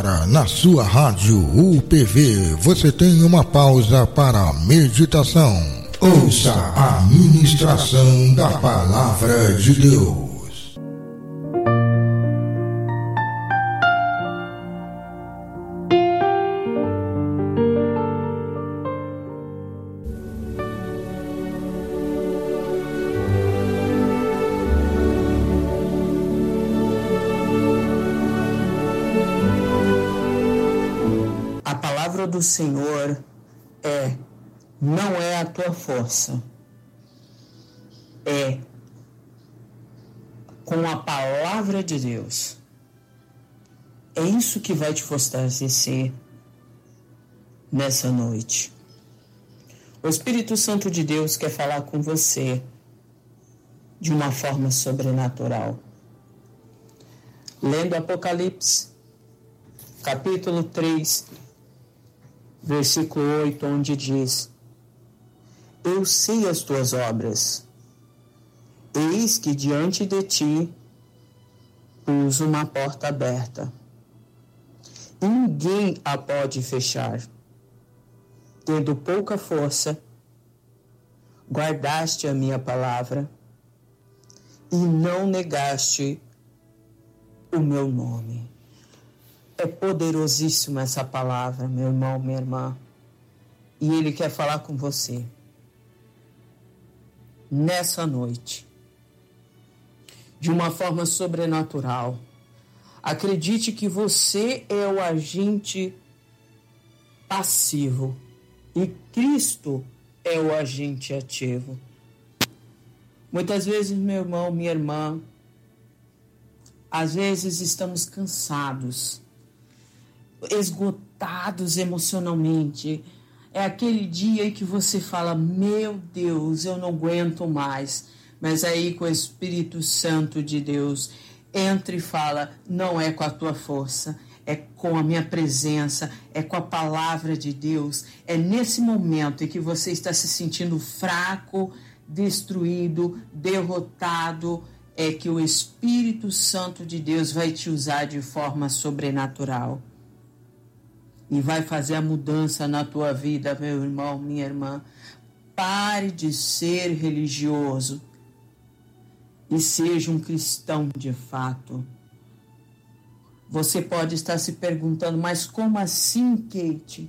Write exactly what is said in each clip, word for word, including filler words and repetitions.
Agora, na sua rádio U P V, você tem uma pausa para a meditação. Ouça a ministração da Palavra de Deus. Do Senhor é, não é a tua força, é com a palavra de Deus. É isso que vai te fortalecer nessa noite. O Espírito Santo de Deus quer falar com você de uma forma sobrenatural. Lendo Apocalipse, capítulo três, versículo oito, onde diz: eu sei as tuas obras, eis que diante de ti pus uma porta aberta, e ninguém a pode fechar. Tendo pouca força, guardaste a minha palavra, e não negaste o meu nome. É poderosíssima essa palavra, meu irmão, minha irmã. E Ele quer falar com você nessa noite, de uma forma sobrenatural. Acredite que você é o agente passivo e Cristo é o agente ativo. Muitas vezes, meu irmão, minha irmã, às vezes estamos cansados, esgotados emocionalmente. É aquele dia em que você fala: meu Deus, eu não aguento mais. Mas aí com o Espírito Santo de Deus entra e fala: não é com a tua força, é com a minha presença, é com a palavra de Deus. É nesse momento em que você está se sentindo fraco, destruído, derrotado, é que o Espírito Santo de Deus vai te usar de forma sobrenatural. E vai fazer a mudança na tua vida, meu irmão, minha irmã. Pare de ser religioso e seja um cristão de fato. Você pode estar se perguntando: mas como assim, Kate?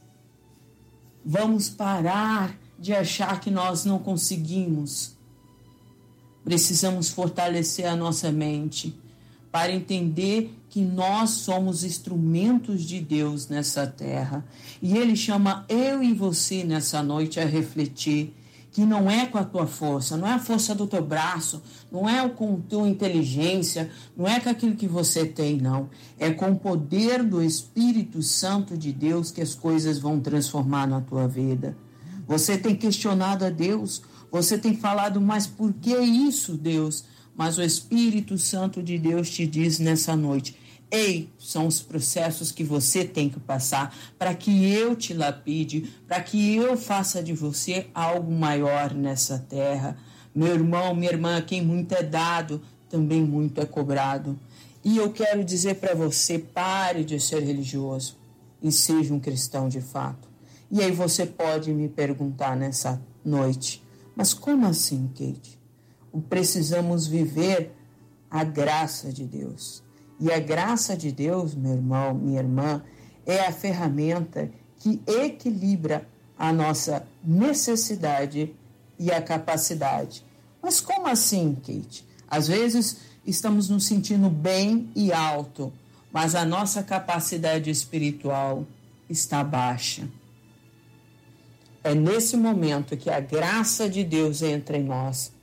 Vamos parar de achar que nós não conseguimos. Precisamos fortalecer a nossa mente para entender que nós somos instrumentos de Deus nessa terra. E Ele chama eu e você nessa noite a refletir que não é com a tua força, não é a força do teu braço, não é com a tua inteligência, não é com aquilo que você tem, não. É com o poder do Espírito Santo de Deus que as coisas vão transformar na tua vida. Você tem questionado a Deus, você tem falado: mas por que isso, Deus? Mas o Espírito Santo de Deus te diz nessa noite: ei, são os processos que você tem que passar para que eu te lapide, para que eu faça de você algo maior nessa terra. Meu irmão, minha irmã, quem muito é dado, também muito é cobrado. E eu quero dizer para você: pare de ser religioso e seja um cristão de fato. E aí você pode me perguntar nessa noite: mas como assim, Kate? Precisamos viver a graça de Deus. E a graça de Deus, meu irmão, minha irmã, é a ferramenta que equilibra a nossa necessidade e a capacidade. Mas como assim, Kate? Às vezes estamos nos sentindo bem e alto, mas a nossa capacidade espiritual está baixa. É nesse momento que a graça de Deus entra em nós.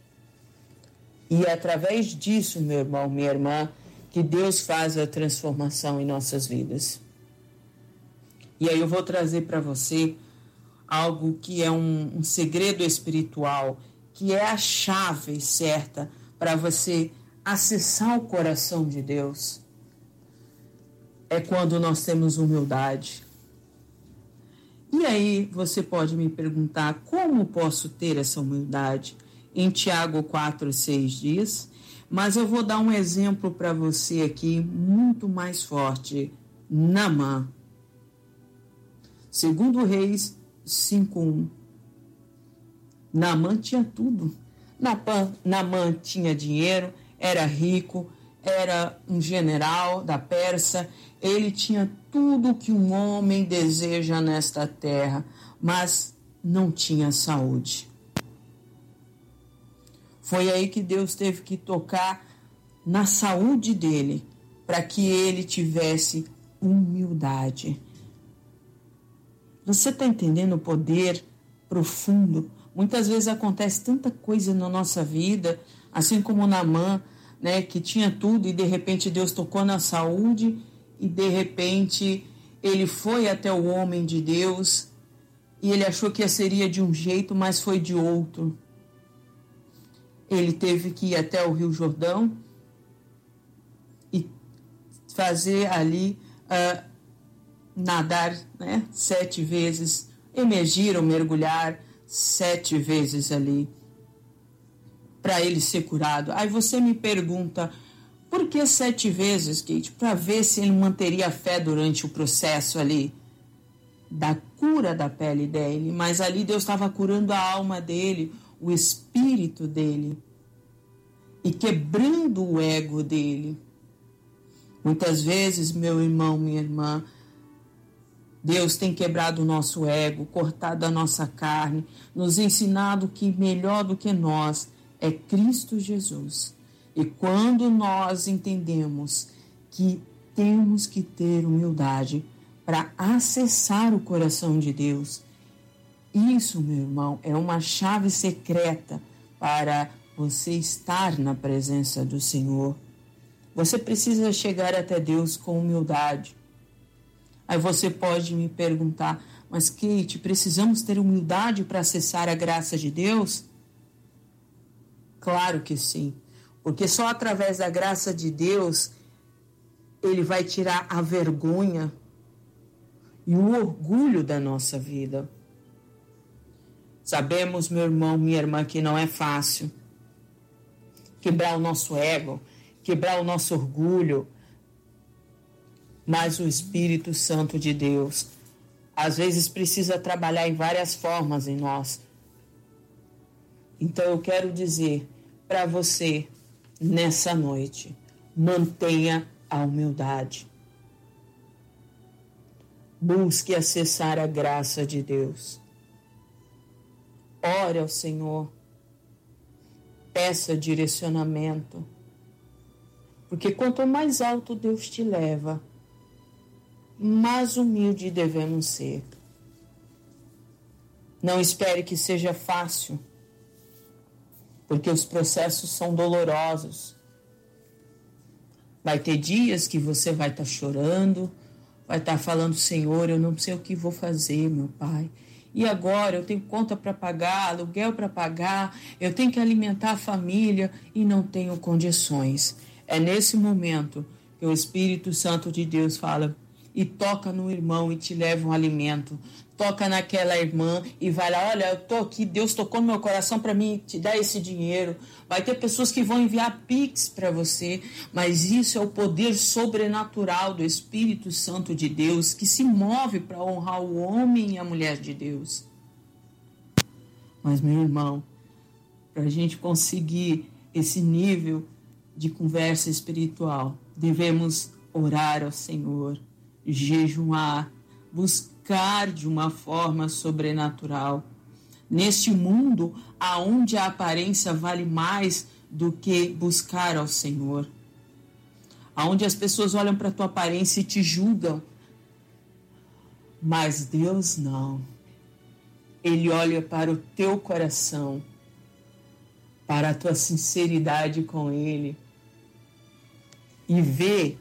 E é através disso, meu irmão, minha irmã, que Deus faz a transformação em nossas vidas. E aí eu vou trazer para você algo que é um, um segredo espiritual, que é a chave certa para você acessar o coração de Deus. É quando nós temos humildade. E aí você pode me perguntar: como posso ter essa humildade? Em Tiago quatro, seis diz, mas eu vou dar um exemplo para você aqui muito mais forte Naamã. Segundo Reis cinco um. Naamã tinha tudo. Naamã tinha dinheiro, era rico, era um general da Pérsia, ele tinha tudo que um homem deseja nesta terra, mas não tinha saúde. Foi aí que Deus teve que tocar na saúde dele, para que ele tivesse humildade. Você está entendendo o poder profundo? Muitas vezes acontece tanta coisa na nossa vida, assim como Naamã, né, que tinha tudo e de repente Deus tocou na saúde e de repente ele foi até o homem de Deus e ele achou que seria de um jeito, mas foi de outro. Ele teve que ir até o Rio Jordão e fazer ali, uh, nadar, né, sete vezes, emergir ou mergulhar sete vezes ali, para ele ser curado. Aí você me pergunta, por que sete vezes, Kate? Para ver se ele manteria a fé durante o processo ali da cura da pele dele. Mas ali Deus estava curando a alma dele, o espírito dele, e quebrando o ego dele. Muitas vezes, meu irmão, minha irmã, Deus tem quebrado o nosso ego, cortado a nossa carne, nos ensinado que melhor do que nós é Cristo Jesus. E quando nós entendemos que temos que ter humildade para acessar o coração de Deus, isso, meu irmão, é uma chave secreta para você estar na presença do Senhor. Você precisa chegar até Deus com humildade. Aí você pode me perguntar, mas Kate, precisamos ter humildade para acessar a graça de Deus? Claro que sim, porque só através da graça de Deus Ele vai tirar a vergonha e o orgulho da nossa vida. Sabemos, meu irmão, minha irmã, que não é fácil quebrar o nosso ego, quebrar o nosso orgulho, mas o Espírito Santo de Deus, às vezes, precisa trabalhar em várias formas em nós. Então, eu quero dizer para você, nessa noite, mantenha a humildade. Busque acessar a graça de Deus. Ore ao Senhor. Peça direcionamento. Porque quanto mais alto Deus te leva, mais humilde devemos ser. Não espere que seja fácil, porque os processos são dolorosos. Vai ter dias que você vai estar chorando, vai estar falando, Senhor, eu não sei o que vou fazer, meu Pai. E agora eu tenho conta para pagar, aluguel para pagar, eu tenho que alimentar a família e não tenho condições. É nesse momento que o Espírito Santo de Deus fala, e toca no irmão e te leva um alimento. Toca naquela irmã e vai lá, olha, eu tô aqui, Deus tocou no meu coração para mim te dar esse dinheiro. Vai ter pessoas que vão enviar Pix para você, mas isso é o poder sobrenatural do Espírito Santo de Deus que se move para honrar o homem e a mulher de Deus. Mas, meu irmão, para a gente conseguir esse nível de conversa espiritual, devemos orar ao Senhor, jejuar, buscar de uma forma sobrenatural. Neste mundo, aonde a aparência vale mais do que buscar ao Senhor, aonde as pessoas olham para a tua aparência e te julgam, mas Deus não. Ele olha para o teu coração, para a tua sinceridade com Ele e vê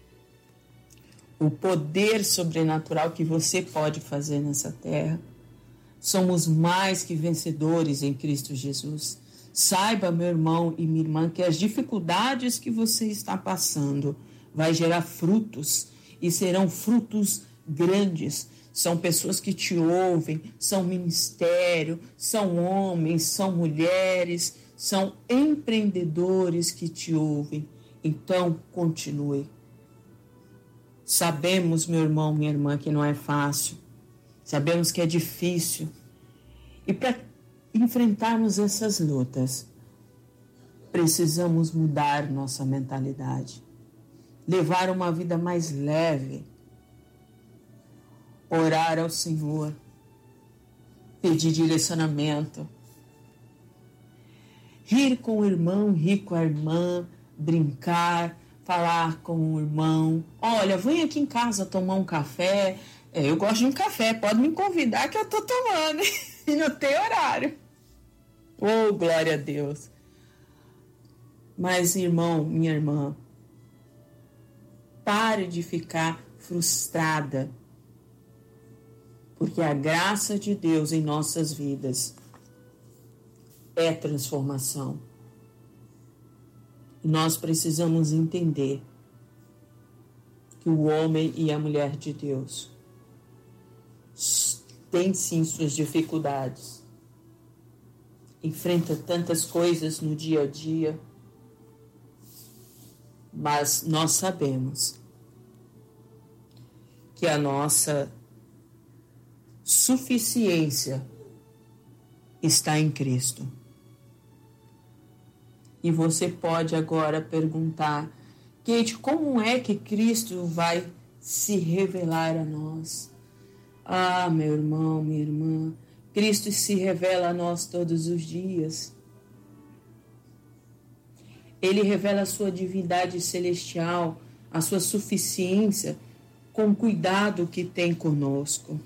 o poder sobrenatural que você pode fazer nessa terra. Somos mais que vencedores em Cristo Jesus. Saiba, meu irmão e minha irmã, que as dificuldades que você está passando vai gerar frutos, e serão frutos grandes. São pessoas que te ouvem, são ministério, são homens, são mulheres, são empreendedores que te ouvem. Então, continue. Sabemos, meu irmão, minha irmã, que não é fácil. Sabemos que é difícil. E para enfrentarmos essas lutas, precisamos mudar nossa mentalidade. Levar uma vida mais leve. Orar ao Senhor. Pedir direcionamento. Rir com o irmão, rir com a irmã, brincar, falar com o irmão. Olha, vem aqui em casa tomar um café. É, eu gosto de um café, pode me convidar que eu tô tomando. E não tem horário. Oh, glória a Deus. Mas, irmão, minha irmã, pare de ficar frustrada. Porque a graça de Deus em nossas vidas é transformação. E nós precisamos entender que o homem e a mulher de Deus têm sim suas dificuldades. Enfrenta tantas coisas no dia a dia. Mas nós sabemos que a nossa suficiência está em Cristo. E você pode agora perguntar, Kate, como é que Cristo vai se revelar a nós? Ah, meu irmão, minha irmã, Cristo se revela a nós todos os dias. Ele revela a sua divindade celestial, a sua suficiência, com o cuidado que tem conosco.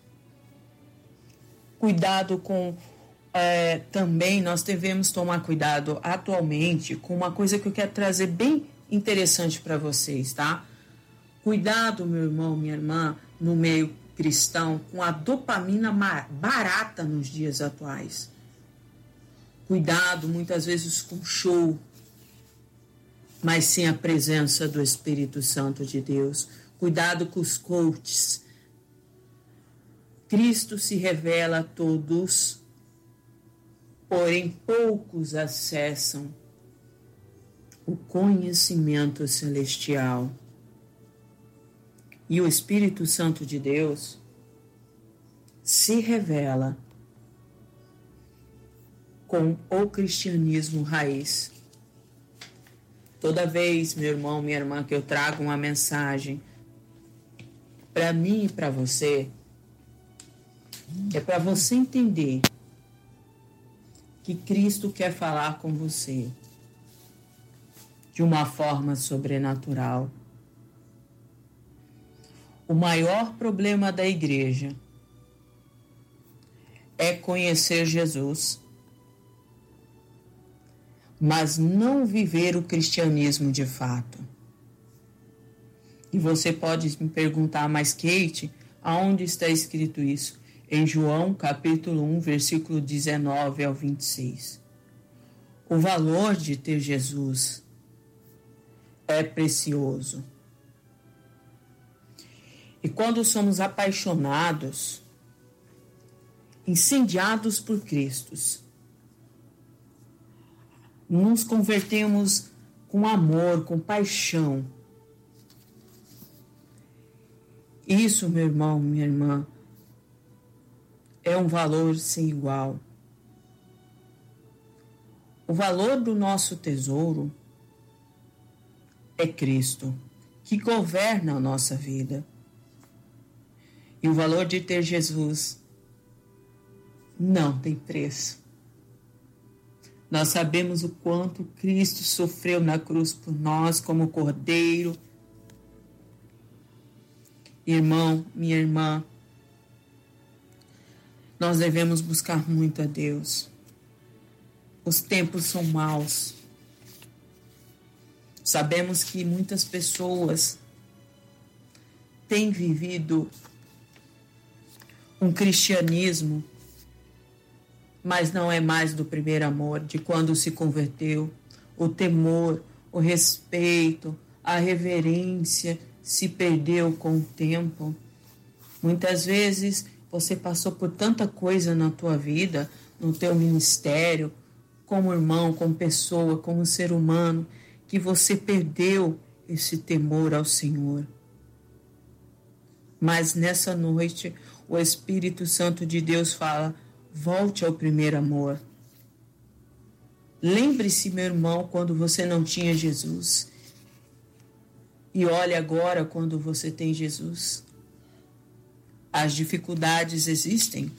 Cuidado com... É, também nós devemos tomar cuidado atualmente com uma coisa que eu quero trazer bem interessante para vocês, tá? Cuidado, meu irmão, minha irmã, no meio cristão, com a dopamina barata nos dias atuais. Cuidado, muitas vezes, com show, mas sem a presença do Espírito Santo de Deus. Cuidado com os coaches. Cristo se revela a todos, porém poucos acessam o conhecimento celestial. E o Espírito Santo de Deus se revela com o cristianismo raiz. Toda vez, meu irmão, minha irmã, que eu trago uma mensagem para mim e para você, é para você entender que Cristo quer falar com você de uma forma sobrenatural. O maior problema da igreja é conhecer Jesus, mas não viver o cristianismo de fato. E você pode me perguntar, mas Kate, aonde está escrito isso? Em João, capítulo um, versículo dezenove ao vinte e seis. O valor de ter Jesus é precioso. E quando somos apaixonados, incendiados por Cristo, nos convertemos com amor, com paixão. Isso, meu irmão, minha irmã, é um valor sem igual. O valor do nosso tesouro é Cristo, que governa a nossa vida. E o valor de ter Jesus não tem preço. Nós sabemos o quanto Cristo sofreu na cruz por nós como cordeiro. Irmão, minha irmã, nós devemos buscar muito a Deus. Os tempos são maus. Sabemos que muitas pessoas têm vivido um cristianismo, mas não é mais do primeiro amor, de quando se converteu. O temor, o respeito, a reverência se perdeu com o tempo. Muitas vezes você passou por tanta coisa na tua vida, no teu ministério, como irmão, como pessoa, como ser humano, que você perdeu esse temor ao Senhor. Mas nessa noite, o Espírito Santo de Deus fala: volte ao primeiro amor. Lembre-se, meu irmão, quando você não tinha Jesus. E olhe agora quando você tem Jesus. As dificuldades existem,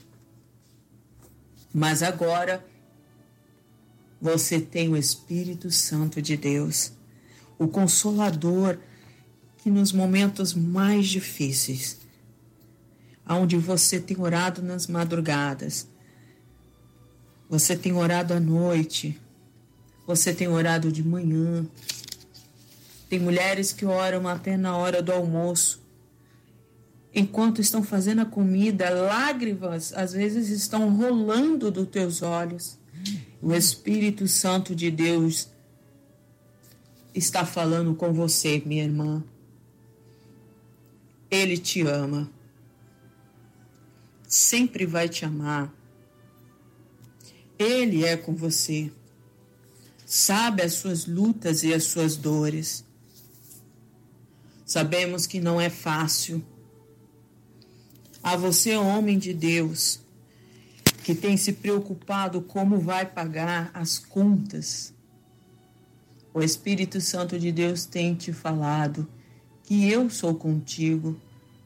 mas agora você tem o Espírito Santo de Deus, o Consolador, que nos momentos mais difíceis, onde você tem orado nas madrugadas, você tem orado à noite, você tem orado de manhã. Tem mulheres que oram até na hora do almoço. Enquanto estão fazendo a comida, lágrimas às vezes estão rolando dos teus olhos. O Espírito Santo de Deus está falando com você, minha irmã. Ele te ama. Sempre vai te amar. Ele é com você. Sabe as suas lutas e as suas dores. Sabemos que não é fácil. A você, homem de Deus, que tem se preocupado como vai pagar as contas, o Espírito Santo de Deus tem te falado que eu sou contigo.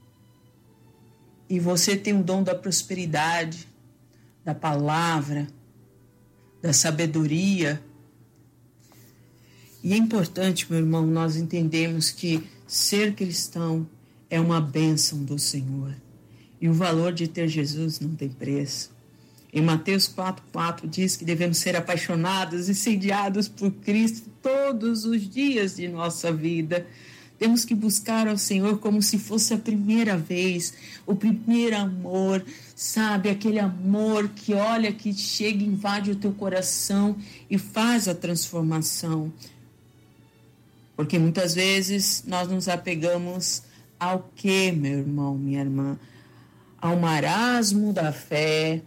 E você tem o dom da prosperidade, da palavra, da sabedoria. E é importante, meu irmão, nós entendemos que ser cristão é uma bênção do Senhor. E o valor de ter Jesus não tem preço. Em Mateus quatro, quatro diz que devemos ser apaixonados e sediados por Cristo todos os dias de nossa vida. Temos que buscar ao Senhor como se fosse a primeira vez, o primeiro amor, sabe? Aquele amor que olha, que chega, invade o teu coração e faz a transformação. Porque muitas vezes nós nos apegamos ao quê, meu irmão, minha irmã? Ao marasmo da fé.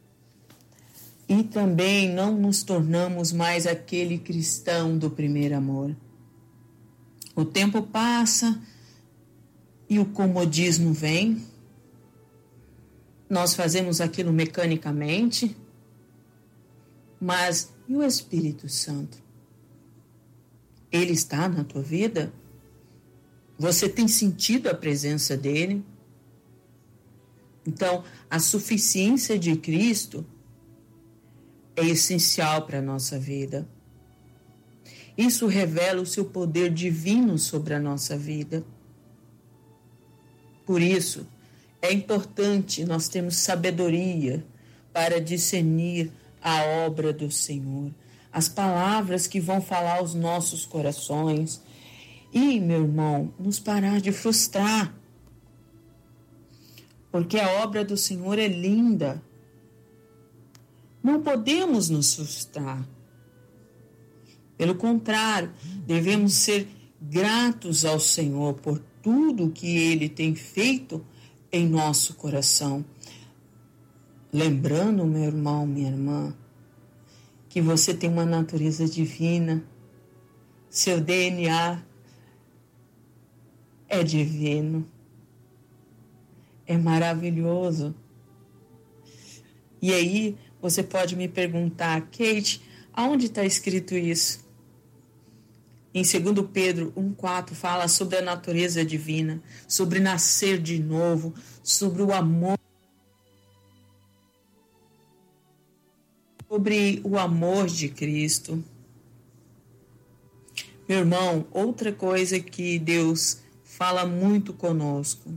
E também não nos tornamos mais aquele cristão do primeiro amor. O tempo passa e o comodismo vem. Nós fazemos aquilo mecanicamente. Mas e o Espírito Santo? Ele está na tua vida? Você tem sentido a presença dele? Então, a suficiência de Cristo é essencial para a nossa vida. Isso revela o seu poder divino sobre a nossa vida. Por isso, é importante nós termos sabedoria para discernir a obra do Senhor, as palavras que vão falar aos nossos corações. E, meu irmão, nos parar de frustrar. Porque a obra do Senhor é linda. Não podemos nos frustrar. Pelo contrário, devemos ser gratos ao Senhor por tudo que Ele tem feito em nosso coração. Lembrando, meu irmão, minha irmã, que você tem uma natureza divina. Seu D N A é divino. É maravilhoso. E aí, você pode me perguntar, Kate, aonde está escrito isso? Em segundo Pedro um, quatro, fala sobre a natureza divina, sobre nascer de novo, sobre o amor, sobre o amor de Cristo. Meu irmão, outra coisa que Deus fala muito conosco,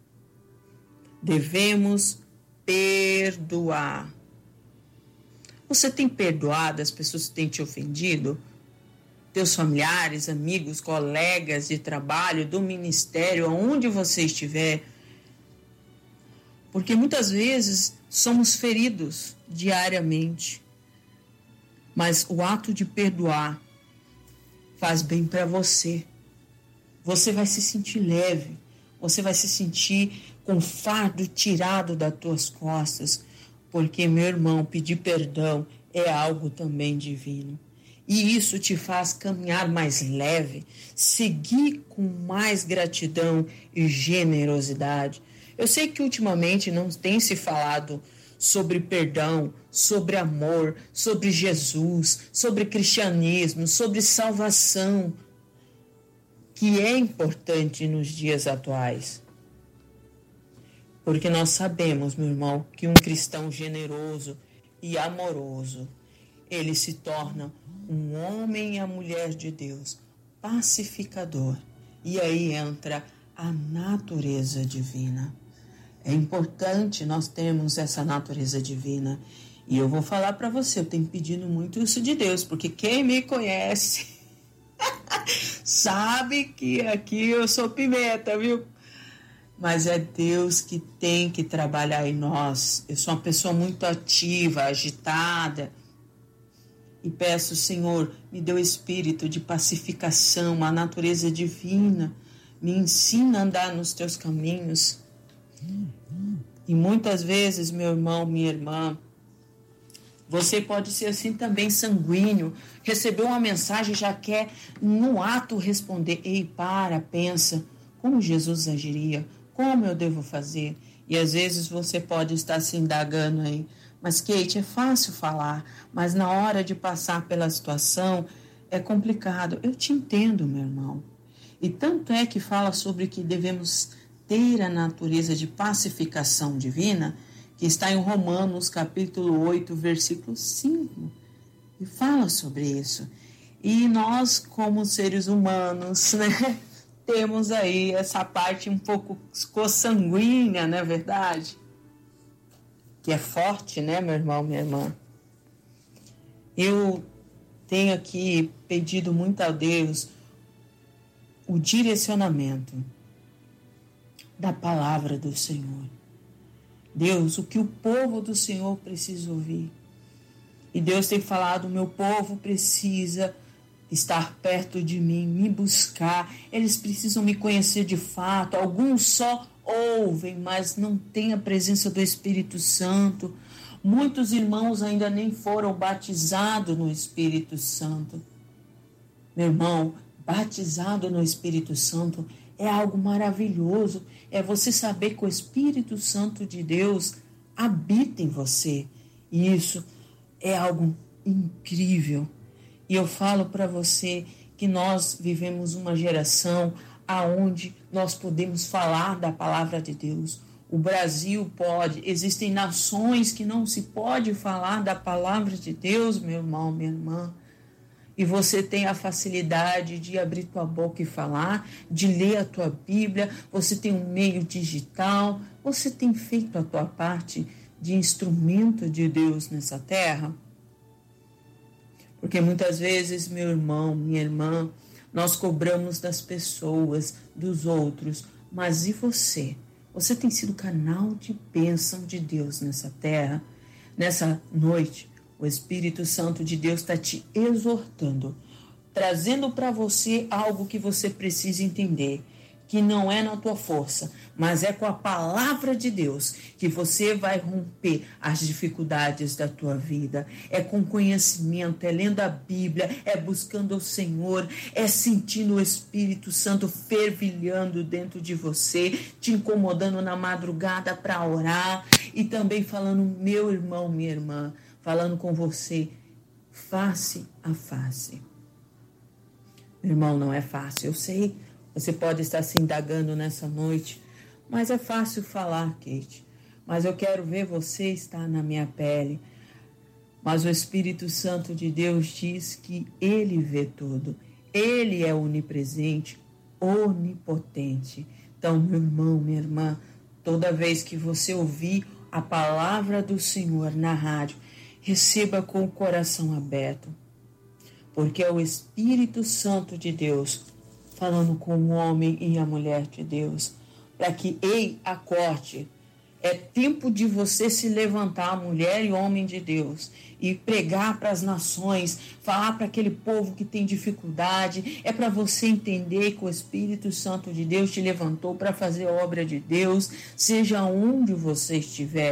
devemos perdoar. Você tem perdoado as pessoas que têm te ofendido? Teus familiares, amigos, colegas de trabalho, do ministério, aonde você estiver? Porque muitas vezes somos feridos diariamente. Mas o ato de perdoar faz bem para você. Você vai se sentir leve. Você vai se sentir com fardo tirado das tuas costas. Porque, meu irmão, pedir perdão é algo também divino. E isso te faz caminhar mais leve, seguir com mais gratidão e generosidade. Eu sei que ultimamente não tem se falado sobre perdão, sobre amor, sobre Jesus, sobre cristianismo, sobre salvação, que é importante nos dias atuais. Porque nós sabemos, meu irmão, que um cristão generoso e amoroso, ele se torna um homem e a mulher de Deus, pacificador. E aí entra a natureza divina. É importante nós termos essa natureza divina. E eu vou falar para você, eu tenho pedido muito isso de Deus, porque quem me conhece sabe que aqui eu sou pimenta, viu? Mas é Deus que tem que trabalhar em nós. Eu sou uma pessoa muito ativa, agitada. E peço, Senhor, me dê o espírito de pacificação, a natureza divina. Me ensina a andar nos teus caminhos. E muitas vezes, meu irmão, minha irmã, você pode ser assim também sanguíneo. Recebeu uma mensagem e já quer, no ato, responder. Ei, para, pensa. Como Jesus agiria? Como eu devo fazer? E às vezes você pode estar se indagando aí. Mas, Kate, é fácil falar, mas na hora de passar pela situação é complicado. Eu te entendo, meu irmão. E tanto é que fala sobre que devemos ter a natureza de pacificação divina, que está em Romanos, capítulo oito, versículo cinco. E fala sobre isso. E nós, como seres humanos, né, temos aí essa parte um pouco consanguínea, não é verdade? Que é forte, né, meu irmão, minha irmã? Eu tenho aqui pedido muito a Deus o direcionamento da palavra do Senhor. Deus, o que o povo do Senhor precisa ouvir. E Deus tem falado, meu povo precisa estar perto de mim, me buscar. Eles precisam me conhecer de fato. Alguns só ouvem, mas não têm a presença do Espírito Santo. Muitos irmãos ainda nem foram batizados no Espírito Santo. Meu irmão, batizado no Espírito Santo é algo maravilhoso. É você saber que o Espírito Santo de Deus habita em você. E isso é algo incrível. E eu falo para você que nós vivemos uma geração aonde nós podemos falar da palavra de Deus. O Brasil pode, existem nações que não se pode falar da palavra de Deus, meu irmão, minha irmã. E você tem a facilidade de abrir tua boca e falar, de ler a tua Bíblia, você tem um meio digital, você tem feito a tua parte de instrumento de Deus nessa terra? Porque muitas vezes, meu irmão, minha irmã, nós cobramos das pessoas, dos outros, mas e você? Você tem sido canal de bênção de Deus nessa terra? Nessa noite, o Espírito Santo de Deus está te exortando, trazendo para você algo que você precisa entender, que não é na tua força, mas é com a palavra de Deus que você vai romper as dificuldades da tua vida. É com conhecimento, é lendo a Bíblia, é buscando o Senhor, é sentindo o Espírito Santo fervilhando dentro de você, te incomodando na madrugada para orar e também falando, meu irmão, minha irmã, falando com você face a face. Meu irmão, não é fácil, eu sei. Você pode estar se indagando nessa noite, mas é fácil falar, Kate. Mas eu quero ver você estar na minha pele. Mas o Espírito Santo de Deus diz que Ele vê tudo. Ele é onipresente, onipotente. Então, meu irmão, minha irmã, toda vez que você ouvir a palavra do Senhor na rádio, receba com o coração aberto. Porque é o Espírito Santo de Deus falando com o homem e a mulher de Deus, para que, ei, acorde, é tempo de você se levantar, mulher e homem de Deus, e pregar para as nações, falar para aquele povo que tem dificuldade, é para você entender que o Espírito Santo de Deus te levantou para fazer a obra de Deus, seja onde você estiver.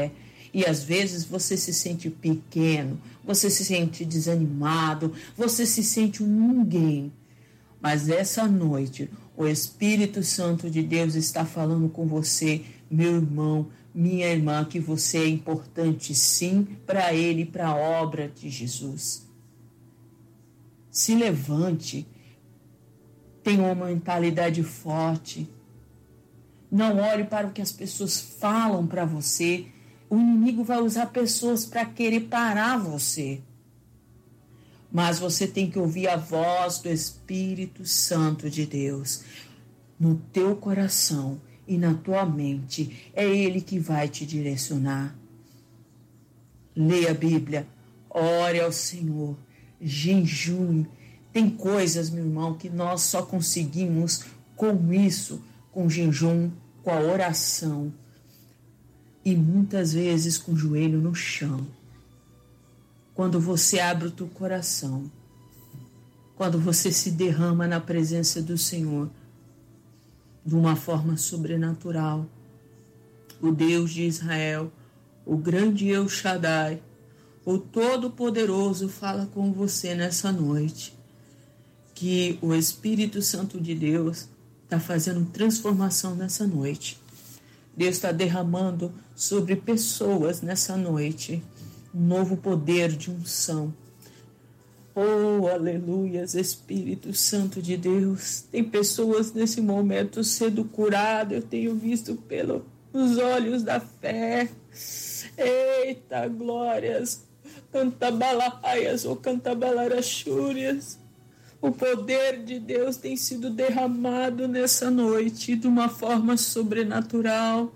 E às vezes você se sente pequeno, você se sente desanimado, você se sente um ninguém. Mas essa noite, o Espírito Santo de Deus está falando com você, meu irmão, minha irmã, que você é importante sim para Ele, para a obra de Jesus. Se levante, tenha uma mentalidade forte. Não olhe para o que as pessoas falam para você. O inimigo vai usar pessoas para querer parar você. Mas você tem que ouvir a voz do Espírito Santo de Deus no teu coração e na tua mente. É Ele que vai te direcionar. Leia a Bíblia, ore ao Senhor, jejum. Tem coisas, meu irmão, que nós só conseguimos com isso, com jejum, com a oração e muitas vezes com o joelho no chão. Quando você abre o teu coração, quando você se derrama na presença do Senhor de uma forma sobrenatural, o Deus de Israel, o grande El Shaddai, o Todo-Poderoso fala com você nessa noite, que o Espírito Santo de Deus está fazendo transformação nessa noite. Deus está derramando sobre pessoas nessa noite um novo poder de unção. Oh, aleluias, Espírito Santo de Deus. Tem pessoas nesse momento sendo curadas, eu tenho visto pelos olhos da fé. Eita, glórias, cantabalaias ou cantabalarachúrias. O poder de Deus tem sido derramado nessa noite de uma forma sobrenatural.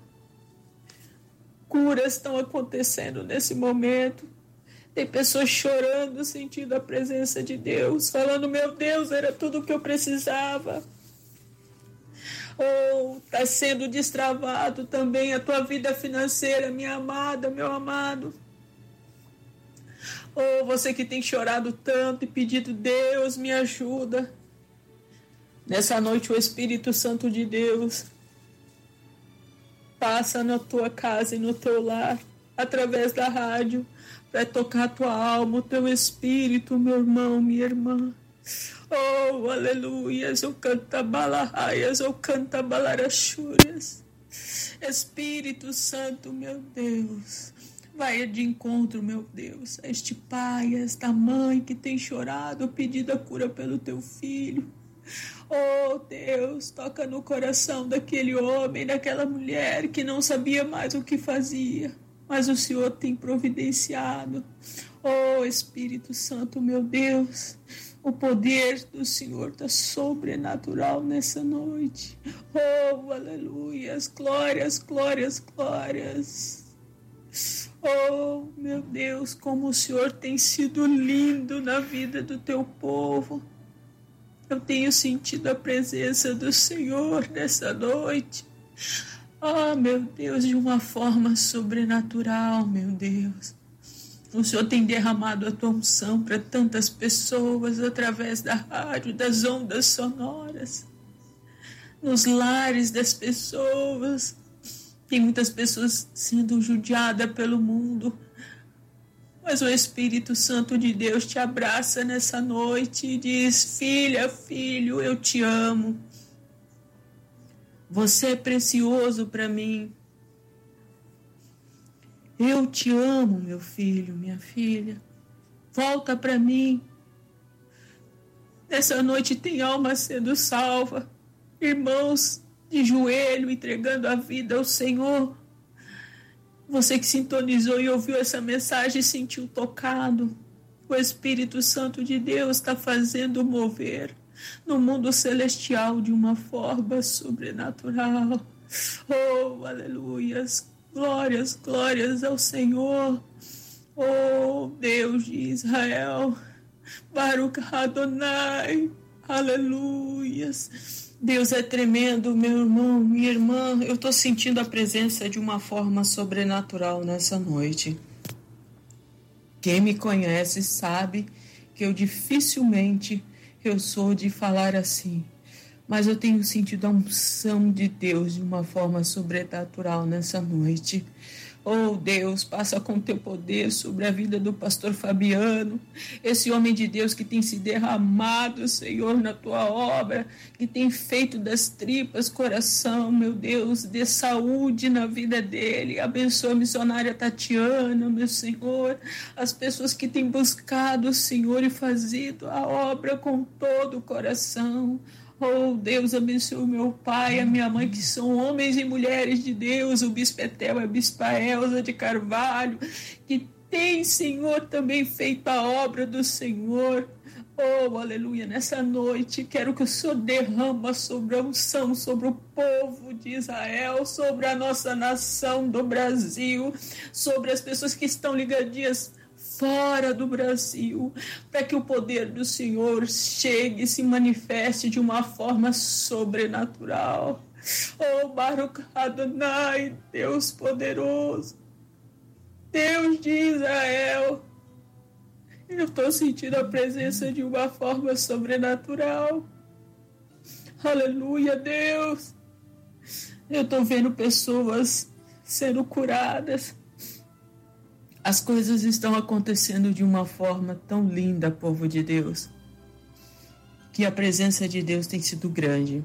Curas estão acontecendo nesse momento. Tem pessoas chorando, sentindo a presença de Deus, falando, meu Deus, era tudo o que eu precisava. Ou está sendo destravado também a tua vida financeira, minha amada, meu amado. Ou você que tem chorado tanto e pedido, Deus, me ajuda. Nessa noite o Espírito Santo de Deus passa na tua casa e no teu lar, através da rádio, para tocar a tua alma, o teu espírito, meu irmão, minha irmã. Oh, aleluias, eu canta balaraias, eu canta balarachúrias. Espírito Santo, meu Deus, vai de encontro, meu Deus, a este pai, a esta mãe que tem chorado, pedindo a cura pelo teu filho. Oh, Deus, toca no coração daquele homem, daquela mulher que não sabia mais o que fazia, mas o Senhor tem providenciado. Oh, Espírito Santo, meu Deus, o poder do Senhor está sobrenatural nessa noite. Oh, aleluias, glórias, glórias, glórias. Oh, meu Deus, como o Senhor tem sido lindo na vida do teu povo. Eu tenho sentido a presença do Senhor nessa noite. Ah, meu Deus, de uma forma sobrenatural, meu Deus. O Senhor tem derramado a tua unção para tantas pessoas através da rádio, das ondas sonoras, nos lares das pessoas. Tem muitas pessoas sendo judiadas pelo mundo, mas o Espírito Santo de Deus te abraça nessa noite e diz, filha, filho, eu te amo. Você é precioso para mim. Eu te amo, meu filho, minha filha. Volta para mim. Nessa noite tem alma sendo salva. Irmãos de joelho entregando a vida ao Senhor. Você que sintonizou e ouviu essa mensagem e sentiu tocado. O Espírito Santo de Deus está fazendo mover no mundo celestial de uma forma sobrenatural. Oh, aleluias, glórias, glórias ao Senhor. Oh, Deus de Israel, Baruch Adonai, aleluias. Deus é tremendo, meu irmão, minha irmã. Eu estou sentindo a presença de uma forma sobrenatural nessa noite. Quem me conhece sabe que eu dificilmente eu sou de falar assim, mas eu tenho sentido a unção de Deus de uma forma sobrenatural nessa noite. Oh Deus, passa com teu poder sobre a vida do pastor Fabiano, esse homem de Deus que tem se derramado, Senhor, na tua obra, que tem feito das tripas coração, meu Deus, dê saúde na vida dele. Abençoa a missionária Tatiana, meu Senhor, as pessoas que têm buscado, Senhor, e fazido a obra com todo o coração. Oh Deus, abençoe o meu pai, a minha mãe, que são homens e mulheres de Deus, o bispo Etel, a bispa Elza de Carvalho, que tem, Senhor, também feito a obra do Senhor. Oh, aleluia, nessa noite quero que o Senhor derrama sobre a unção, sobre o povo de Israel, sobre a nossa nação do Brasil, sobre as pessoas que estão ligadinhas fora do Brasil, para que o poder do Senhor chegue e se manifeste de uma forma sobrenatural. Oh, Baruch Adonai, Deus poderoso, Deus de Israel, eu estou sentindo a presença de uma forma sobrenatural. Aleluia, Deus. Eu estou vendo pessoas sendo curadas. As coisas estão acontecendo de uma forma tão linda, povo de Deus, que a presença de Deus tem sido grande.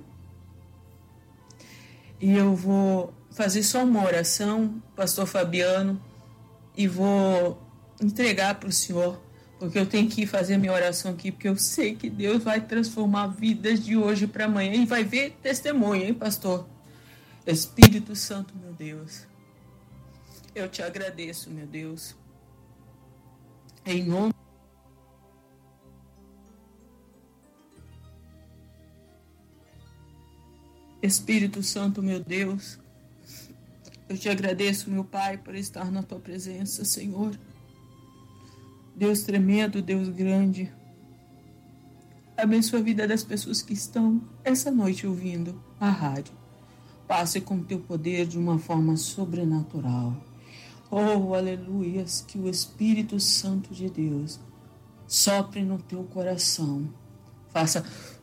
E eu vou fazer só uma oração, pastor Fabiano, e vou entregar para o Senhor, porque eu tenho que fazer minha oração aqui, porque eu sei que Deus vai transformar vidas de hoje para amanhã, e vai ver testemunho, hein, pastor? Espírito Santo, meu Deus, eu te agradeço, meu Deus, em nome Espírito Santo, meu Deus, eu te agradeço, meu Pai, por estar na tua presença, Senhor. Deus tremendo, Deus grande, abençoa a vida das pessoas que estão essa noite ouvindo a rádio. Passe com teu poder de uma forma sobrenatural. Oh, aleluias, que o Espírito Santo de Deus sopre no teu coração. Faça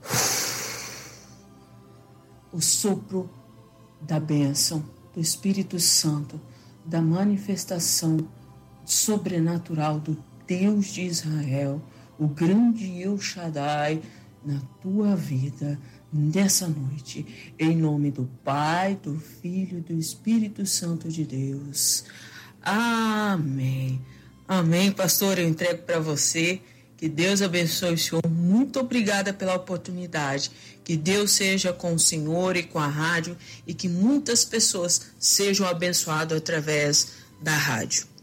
o sopro da bênção do Espírito Santo, da manifestação sobrenatural do Deus de Israel, o grande El Shaddai, na tua vida, nessa noite, em nome do Pai, do Filho e do Espírito Santo de Deus. Amém. Amém, pastor, eu entrego para você. Que Deus abençoe o senhor. Muito obrigada pela oportunidade. Que Deus seja com o senhor e com a rádio e que muitas pessoas sejam abençoadas através da rádio.